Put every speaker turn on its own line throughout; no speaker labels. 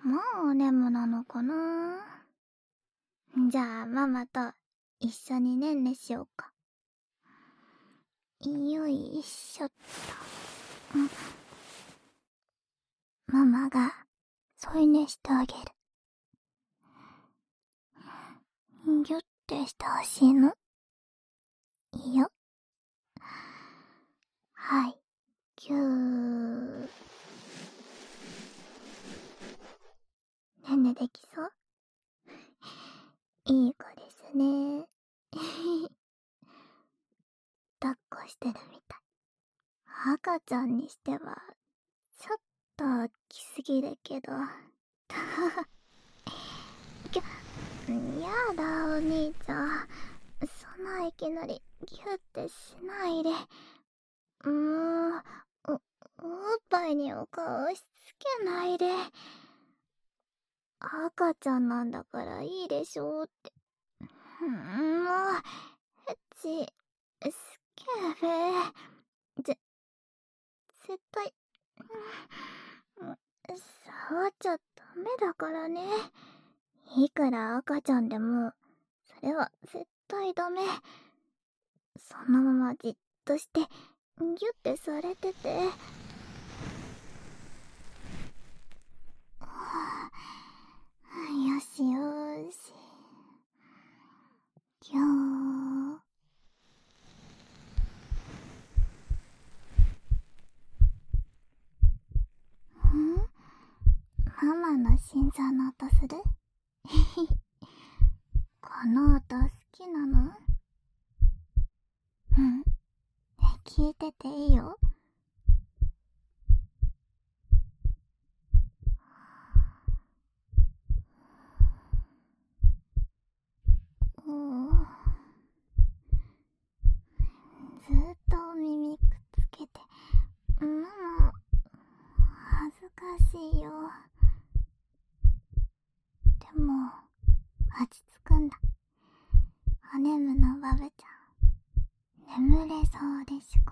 もうお眠なのかな。じゃあママと一緒にねんねしようか。よいしょっと。ママが添い寝してあげる。ギュッてしてほしいの？いいよ。はい、ぎゅー。ねんねできそう？いい子ですね。抱っこしてるみたい。赤ちゃんにしてはちょっと大きすぎるけど。やだお兄ちゃん、そんないきなりギュってしないで。もうおっぱいにお顔押し付けないで。赤ちゃんなんだからいいでしょって。もうエッチスケベ。絶対触っちゃダメだからね。いくら赤ちゃんでもそれは絶対ダメ。そのままじっとしてギュってされてて。よしよーし。ぎょー。ママの心臓の音する？この音好きなの？聞いてていいよ。ずっと耳くっつけて。ママ恥ずかしいよ。でも落ち着くんだ。おねむのバブちゃん、眠れそうでしこ。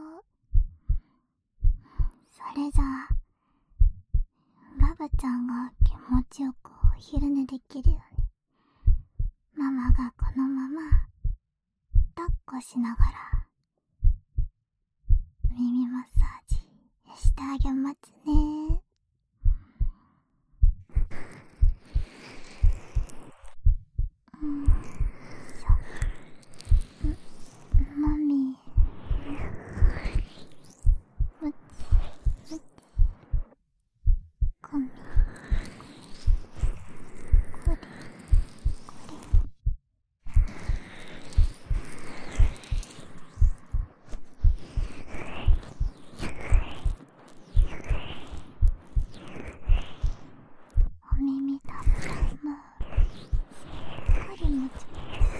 それじゃあバブちゃんが気持ちよくお昼寝できるように、ママがこのまま抱っこしながら耳マッサージしてあげますね。マミー、むちコミコリコリ。お耳たぶらもしっかりむちむちして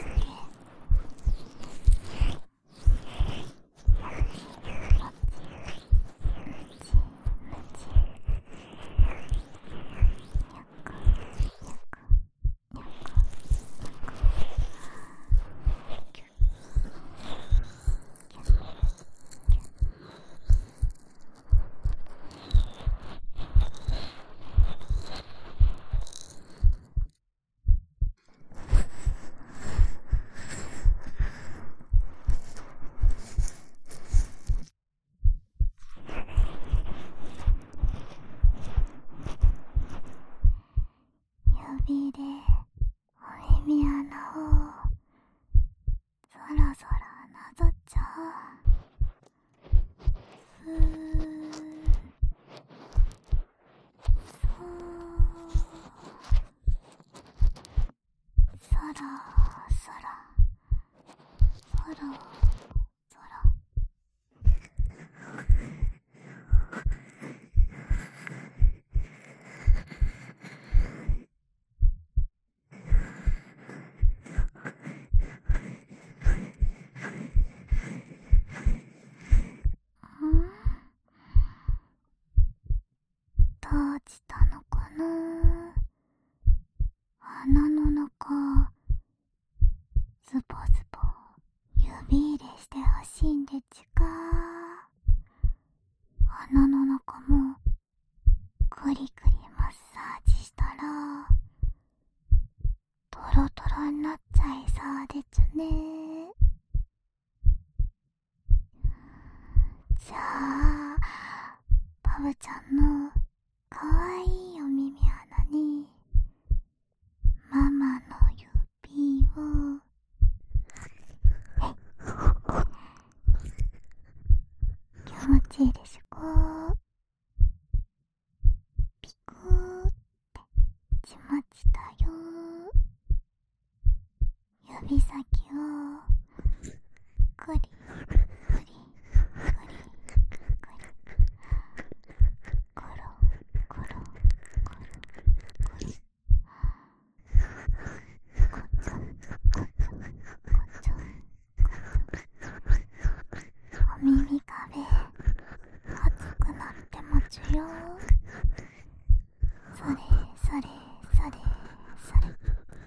指でお耳穴をそろそろなぞっちゃう。そろそろそろそろ。閉じたのかな。鼻の中ズボズボ指入れしてほしいんでちか。鼻の中もクリクリマッサージしそうなっちゃいそうでちゅね。じゃあパブちゃんのかわいいお耳穴にママの指を気持ちいいでしょ。ピクーってしましたよ。指先をクリクリクリクリコロコロコロコロコチョコチョコチョお耳壁熱くなってもちゅよ。それそれそれそれ。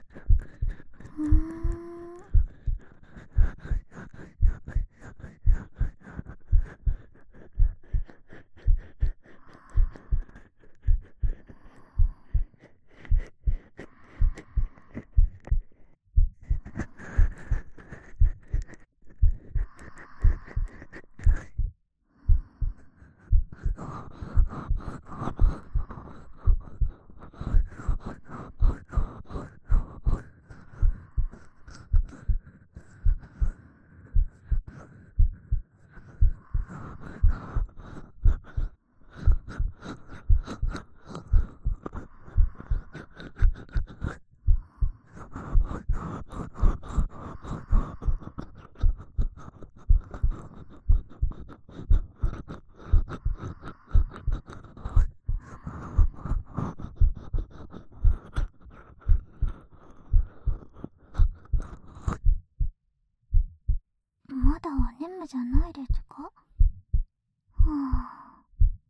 まだお眠じゃないですか？はあ、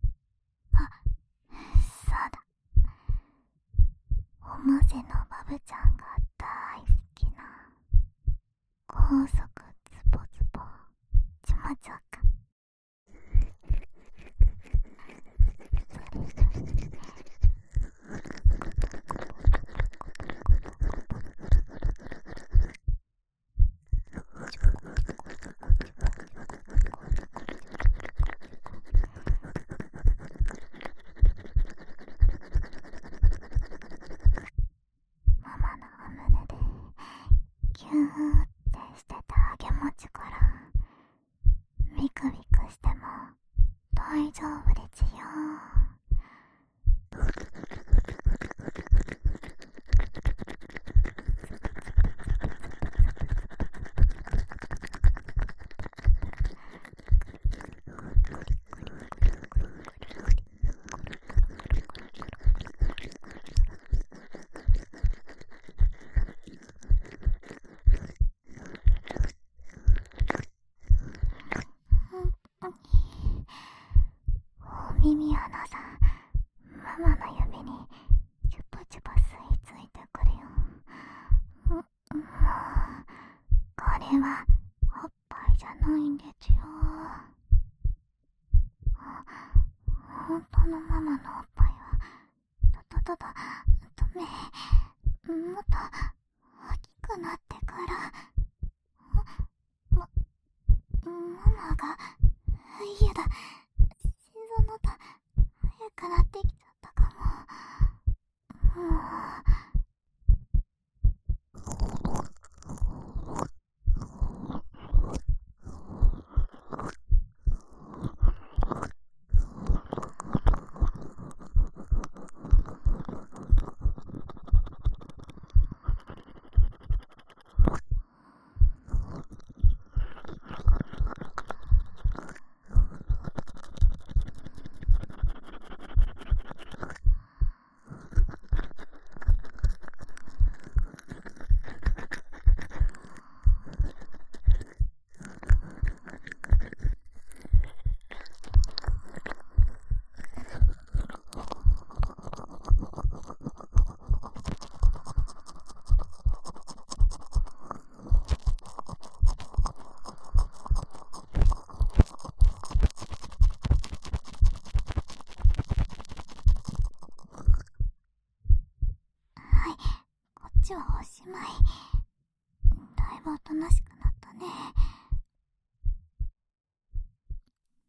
そうだ。おませのバブちゃんが大好きな高速ズボズボしまちょうか。ママのお胸でキューってしてたあげもちからビクビクしても大丈夫でちよ。お耳穴さん、ママの指にチュパチュパ吸い付いてくるよ。もうこれはおっぱいじゃないんですよ。本当のママのおっぱいはただもっと大きくなってからママがいやだ、心臓の音早くなってきちゃったかも。 はおしまい。だいぶおとなしくなったね。